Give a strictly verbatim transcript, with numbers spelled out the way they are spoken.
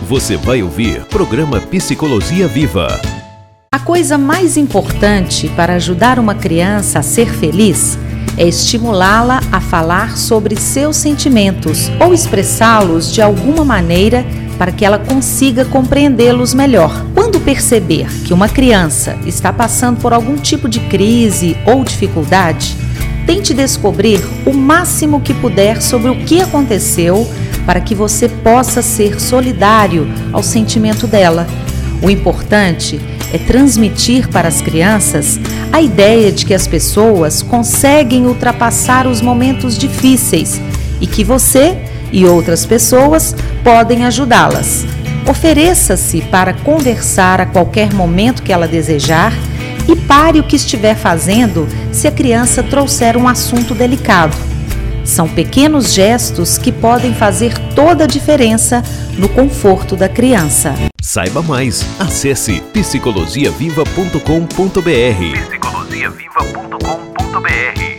Você vai ouvir programa Psicologia Viva. A coisa mais importante para ajudar uma criança a ser feliz é estimulá-la a falar sobre seus sentimentos ou expressá-los de alguma maneira para que ela consiga compreendê-los melhor. Quando perceber que uma criança está passando por algum tipo de crise ou dificuldade, tente descobrir o máximo que puder sobre o que aconteceu para que você possa ser solidário ao sentimento dela. O importante é transmitir para as crianças a ideia de que as pessoas conseguem ultrapassar os momentos difíceis e que você e outras pessoas podem ajudá-las. Ofereça-se para conversar a qualquer momento que ela desejar e pare o que estiver fazendo se a criança trouxer um assunto delicado. São pequenos gestos que podem fazer toda a diferença no conforto da criança. Saiba mais, acesse psicologia viva ponto com ponto br. psicologia viva ponto com ponto br